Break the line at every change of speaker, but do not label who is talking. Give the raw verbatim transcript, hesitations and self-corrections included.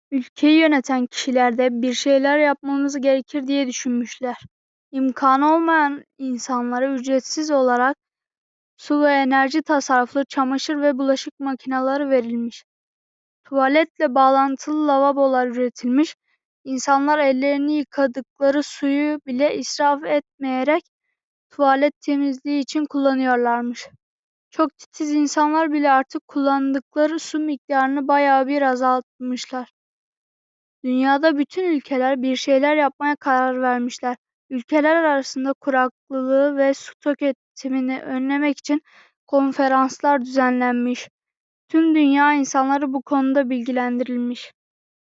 Ülkeyi yöneten kişiler de bir şeyler yapmamız gerekir diye düşünmüşler. İmkanı olmayan insanlara ücretsiz olarak su ve enerji tasarruflu çamaşır ve bulaşık makineleri verilmiş. Tuvaletle bağlantılı lavabolar üretilmiş. İnsanlar ellerini yıkadıkları suyu bile israf etmeyerek tuvalet temizliği için kullanıyorlarmış. Çok titiz insanlar bile artık kullandıkları su miktarını bayağı bir azaltmışlar. Dünyada bütün ülkeler bir şeyler yapmaya karar vermişler. Ülkeler arasında kuraklığı ve su tüketimini önlemek için konferanslar düzenlenmiş. Tüm dünya insanları bu konuda bilgilendirilmiş.